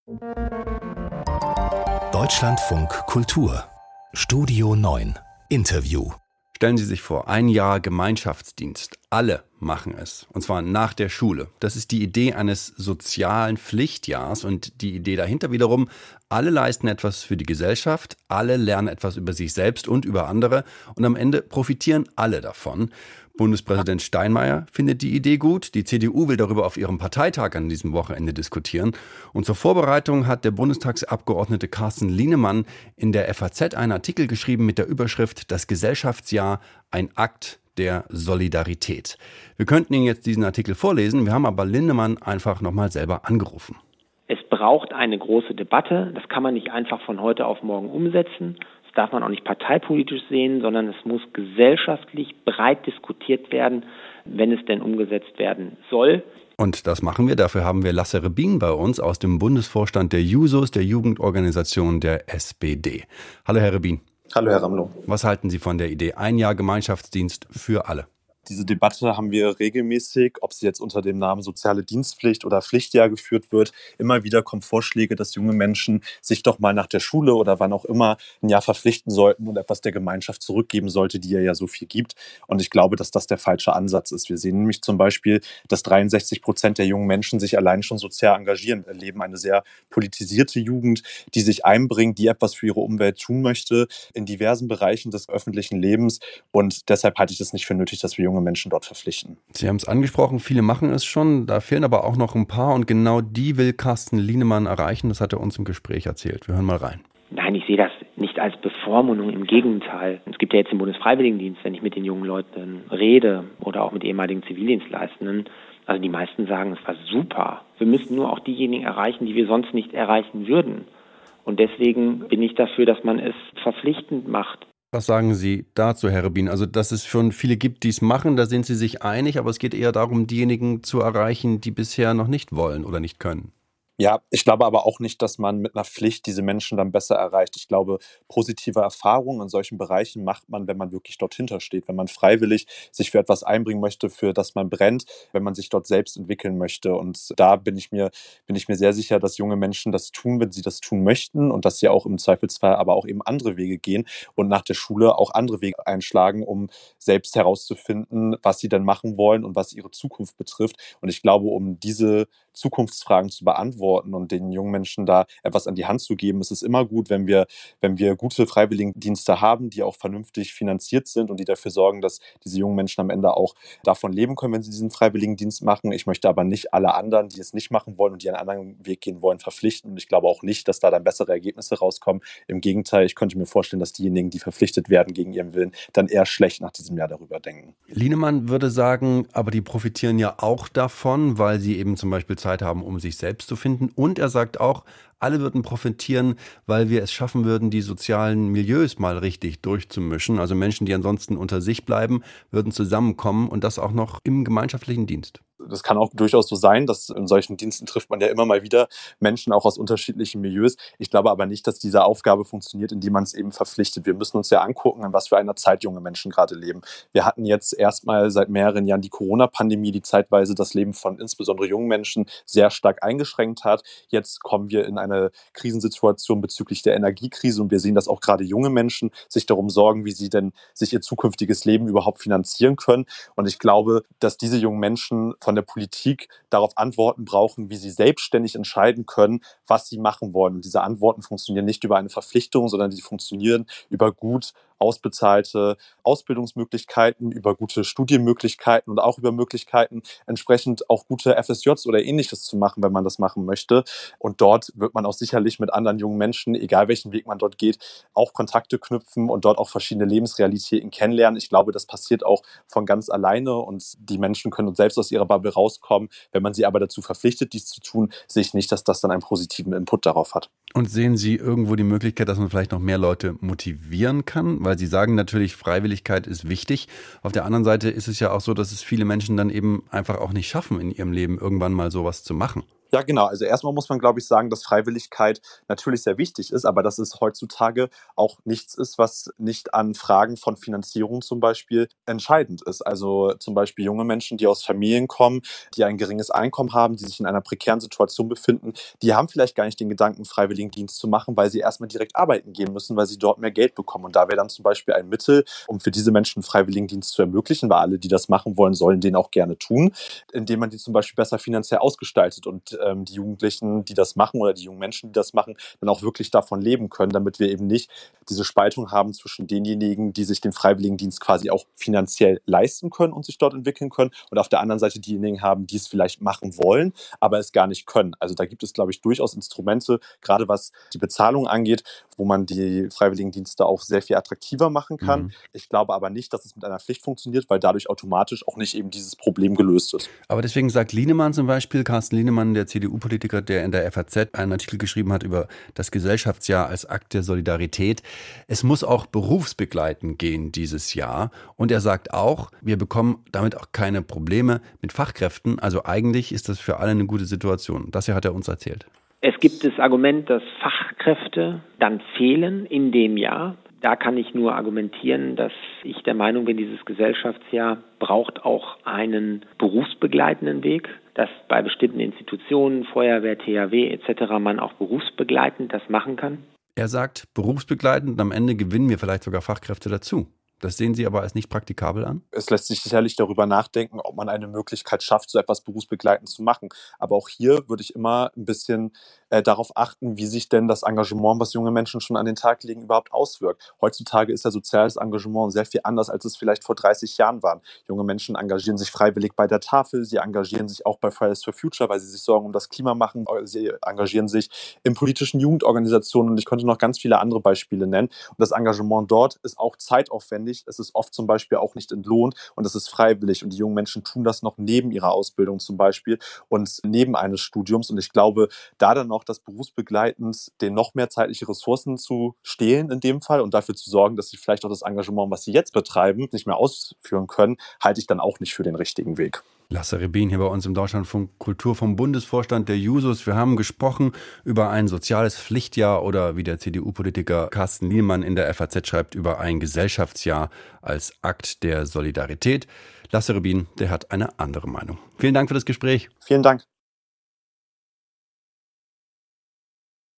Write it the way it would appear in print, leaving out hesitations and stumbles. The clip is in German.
Deutschlandfunk Kultur Studio 9 Interview. Stellen Sie sich vor, 1 Jahr Gemeinschaftsdienst. Alle machen es. Und zwar nach der Schule. Das ist die Idee eines sozialen Pflichtjahrs und die Idee dahinter wiederum, alle leisten etwas für die Gesellschaft, alle lernen etwas über sich selbst und über andere und am Ende profitieren alle davon. Bundespräsident Steinmeier findet die Idee gut. Die CDU will darüber auf ihrem Parteitag an diesem Wochenende diskutieren. Und zur Vorbereitung hat der Bundestagsabgeordnete Carsten Linnemann in der FAZ einen Artikel geschrieben mit der Überschrift „Das Gesellschaftsjahr, ein Akt der Solidarität". Wir könnten Ihnen jetzt diesen Artikel vorlesen, wir haben aber Linnemann einfach nochmal selber angerufen. Es braucht eine große Debatte, das kann man nicht einfach von heute auf morgen umsetzen. Das darf man auch nicht parteipolitisch sehen, sondern es muss gesellschaftlich breit diskutiert werden, wenn es denn umgesetzt werden soll. Und das machen wir. Dafür haben wir Lasse Rebin bei uns aus dem Bundesvorstand der Jusos, der Jugendorganisation der SPD. Hallo Herr Rebin. Hallo Herr Ramelow. Was halten Sie von der Idee? 1 Jahr Gemeinschaftsdienst für alle. Diese Debatte haben wir regelmäßig, ob sie jetzt unter dem Namen soziale Dienstpflicht oder Pflichtjahr geführt wird. Immer wieder kommen Vorschläge, dass junge Menschen sich doch mal nach der Schule oder wann auch immer ein Jahr verpflichten sollten und etwas der Gemeinschaft zurückgeben sollte, die ihr ja so viel gibt. Und ich glaube, dass das der falsche Ansatz ist. Wir sehen nämlich zum Beispiel, dass 63% der jungen Menschen sich allein schon sozial engagieren. Wir erleben eine sehr politisierte Jugend, die sich einbringt, die etwas für ihre Umwelt tun möchte, in diversen Bereichen des öffentlichen Lebens. Und deshalb halte ich es nicht für nötig, dass wir junge Menschen dort verpflichten. Sie haben es angesprochen, viele machen es schon, da fehlen aber auch noch ein paar und genau die will Carsten Linnemann erreichen, das hat er uns im Gespräch erzählt. Wir hören mal rein. Nein, ich sehe das nicht als Bevormundung, im Gegenteil. Es gibt ja jetzt den Bundesfreiwilligendienst, wenn ich mit den jungen Leuten rede oder auch mit ehemaligen Zivildienstleistenden, also die meisten sagen, es war super. Wir müssen nur auch diejenigen erreichen, die wir sonst nicht erreichen würden. Und deswegen bin ich dafür, dass man es verpflichtend macht. Was sagen Sie dazu, Herr Rebin? Also, dass es schon viele gibt, die es machen, da sind Sie sich einig, aber es geht eher darum, diejenigen zu erreichen, die bisher noch nicht wollen oder nicht können. Ja, ich glaube aber auch nicht, dass man mit einer Pflicht diese Menschen dann besser erreicht. Ich glaube, positive Erfahrungen in solchen Bereichen macht man, wenn man wirklich dort hintersteht, wenn man freiwillig sich für etwas einbringen möchte, für das man brennt, wenn man sich dort selbst entwickeln möchte. Und da bin ich mir sehr sicher, dass junge Menschen das tun, wenn sie das tun möchten und dass sie auch im Zweifelsfall aber auch eben andere Wege gehen und nach der Schule auch andere Wege einschlagen, um selbst herauszufinden, was sie denn machen wollen und was ihre Zukunft betrifft. Und ich glaube, um diese Zukunftsfragen zu beantworten und den jungen Menschen da etwas an die Hand zu geben, ist es immer gut, wenn wir gute Freiwilligendienste haben, die auch vernünftig finanziert sind und die dafür sorgen, dass diese jungen Menschen am Ende auch davon leben können, wenn sie diesen Freiwilligendienst machen. Ich möchte aber nicht alle anderen, die es nicht machen wollen und die einen anderen Weg gehen wollen, verpflichten. Und ich glaube auch nicht, dass da dann bessere Ergebnisse rauskommen. Im Gegenteil, ich könnte mir vorstellen, dass diejenigen, die verpflichtet werden gegen ihren Willen, dann eher schlecht nach diesem Jahr darüber denken. Linnemann würde sagen, aber die profitieren ja auch davon, weil sie eben zum Beispiel Zeit haben, um sich selbst zu finden. Und er sagt auch, alle würden profitieren, weil wir es schaffen würden, die sozialen Milieus mal richtig durchzumischen. Also Menschen, die ansonsten unter sich bleiben, würden zusammenkommen und das auch noch im gemeinschaftlichen Dienst. Das kann auch durchaus so sein, dass in solchen Diensten trifft man ja immer mal wieder Menschen auch aus unterschiedlichen Milieus. Ich glaube aber nicht, dass diese Aufgabe funktioniert, indem man es eben verpflichtet. Wir müssen uns ja angucken, in was für einer Zeit junge Menschen gerade leben. Wir hatten jetzt erstmal seit mehreren Jahren die Corona-Pandemie, die zeitweise das Leben von insbesondere jungen Menschen sehr stark eingeschränkt hat. Jetzt kommen wir in eine Krisensituation bezüglich der Energiekrise und wir sehen, dass auch gerade junge Menschen sich darum sorgen, wie sie denn sich ihr zukünftiges Leben überhaupt finanzieren können. Und ich glaube, dass diese jungen Menschen von der Politik darauf Antworten brauchen, wie sie selbstständig entscheiden können, was sie machen wollen. Und diese Antworten funktionieren nicht über eine Verpflichtung, sondern die funktionieren über gut ausbezahlte Ausbildungsmöglichkeiten, über gute Studienmöglichkeiten und auch über Möglichkeiten, entsprechend auch gute FSJs oder Ähnliches zu machen, wenn man das machen möchte. Und dort wird man auch sicherlich mit anderen jungen Menschen, egal welchen Weg man dort geht, auch Kontakte knüpfen und dort auch verschiedene Lebensrealitäten kennenlernen. Ich glaube, das passiert auch von ganz alleine und die Menschen können selbst aus ihrer Bubble rauskommen. Wenn man sie aber dazu verpflichtet, dies zu tun, sehe ich nicht, dass das dann einen positiven Input darauf hat. Und sehen Sie irgendwo die Möglichkeit, dass man vielleicht noch mehr Leute motivieren kann? Weil Sie sagen natürlich, Freiwilligkeit ist wichtig. Auf der anderen Seite ist es ja auch so, dass es viele Menschen dann eben einfach auch nicht schaffen, in ihrem Leben irgendwann mal sowas zu machen. Ja, genau. Also erstmal muss man, glaube ich, sagen, dass Freiwilligkeit natürlich sehr wichtig ist, aber dass es heutzutage auch nichts ist, was nicht an Fragen von Finanzierung zum Beispiel entscheidend ist. Also zum Beispiel junge Menschen, die aus Familien kommen, die ein geringes Einkommen haben, die sich in einer prekären Situation befinden, die haben vielleicht gar nicht den Gedanken, Freiwilligendienst zu machen, weil sie erstmal direkt arbeiten gehen müssen, weil sie dort mehr Geld bekommen. Und da wäre dann zum Beispiel ein Mittel, um für diese Menschen Freiwilligendienst zu ermöglichen, weil alle, die das machen wollen, sollen den auch gerne tun, indem man die zum Beispiel besser finanziell ausgestaltet und die Jugendlichen, die das machen oder die jungen Menschen, die das machen, dann auch wirklich davon leben können, damit wir eben nicht diese Spaltung haben zwischen denjenigen, die sich den Freiwilligendienst quasi auch finanziell leisten können und sich dort entwickeln können und auf der anderen Seite diejenigen haben, die es vielleicht machen wollen, aber es gar nicht können. Also da gibt es, glaube ich, durchaus Instrumente, gerade was die Bezahlung angeht, wo man die Freiwilligendienste auch sehr viel attraktiver machen kann. Ich glaube aber nicht, dass es mit einer Pflicht funktioniert, weil dadurch automatisch auch nicht eben dieses Problem gelöst ist. Aber deswegen sagt Lienemann zum Beispiel, Carsten Lienemann, der CDU-Politiker, der in der FAZ einen Artikel geschrieben hat über das Gesellschaftsjahr als Akt der Solidarität, es muss auch berufsbegleitend gehen dieses Jahr. Und er sagt auch, wir bekommen damit auch keine Probleme mit Fachkräften. Also eigentlich ist das für alle eine gute Situation. Das hier hat er uns erzählt. Es gibt das Argument, dass Fachkräfte dann fehlen in dem Jahr. Da kann ich nur argumentieren, dass ich der Meinung bin, dieses Gesellschaftsjahr braucht auch einen berufsbegleitenden Weg, dass bei bestimmten Institutionen, Feuerwehr, THW etc. man auch berufsbegleitend das machen kann. Er sagt, berufsbegleitend, am Ende gewinnen wir vielleicht sogar Fachkräfte dazu. Das sehen Sie aber als nicht praktikabel an? Es lässt sich sicherlich darüber nachdenken, ob man eine Möglichkeit schafft, so etwas berufsbegleitend zu machen. Aber auch hier würde ich immer ein bisschen darauf achten, wie sich denn das Engagement, was junge Menschen schon an den Tag legen, überhaupt auswirkt. Heutzutage ist ja soziales Engagement sehr viel anders, als es vielleicht vor 30 Jahren war. Junge Menschen engagieren sich freiwillig bei der Tafel, sie engagieren sich auch bei Fridays for Future, weil sie sich Sorgen um das Klima machen, sie engagieren sich in politischen Jugendorganisationen und ich könnte noch ganz viele andere Beispiele nennen. Und das Engagement dort ist auch zeitaufwendig, es ist oft zum Beispiel auch nicht entlohnt und es ist freiwillig und die jungen Menschen tun das noch neben ihrer Ausbildung zum Beispiel und neben eines Studiums und ich glaube, da dann noch das berufsbegleitend denen noch mehr zeitliche Ressourcen zu stehlen in dem Fall und dafür zu sorgen, dass sie vielleicht auch das Engagement, was sie jetzt betreiben, nicht mehr ausführen können, halte ich dann auch nicht für den richtigen Weg. Lasse Rebin hier bei uns im Deutschlandfunk Kultur vom Bundesvorstand der Jusos. Wir haben gesprochen über ein soziales Pflichtjahr oder wie der CDU-Politiker Carsten Lienemann in der FAZ schreibt, über ein Gesellschaftsjahr als Akt der Solidarität. Lasse Rebin, der hat eine andere Meinung. Vielen Dank für das Gespräch. Vielen Dank.